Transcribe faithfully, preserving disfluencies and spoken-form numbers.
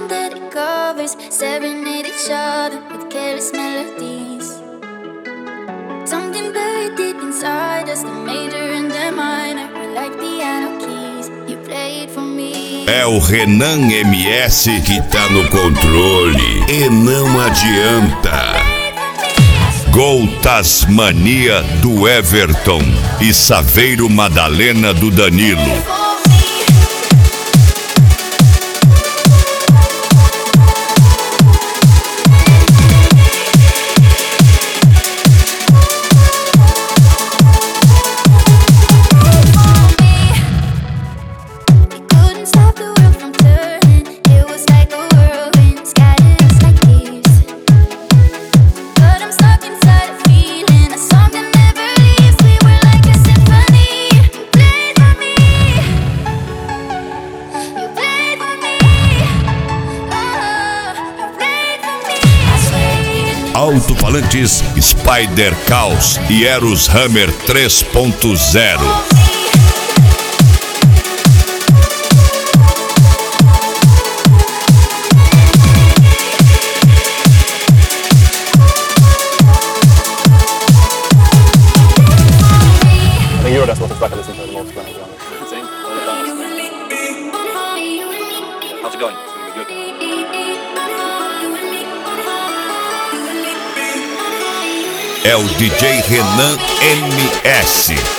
under the covers, staring at each other with careless melodies. Something buried deep inside us, the major and the minor, we're like piano keys. You played for me. É o Renan M S que tá no controle e não adianta. Gol Tasmania do Everton e Saveiro Madalena do Danilo. Alto-falantes Spider Caos e Eros Hammer três ponto zero. I think Eurodance was back to listen to the most when I was young. Same. How's it going? It's gonna be good. É o D J Renan M S.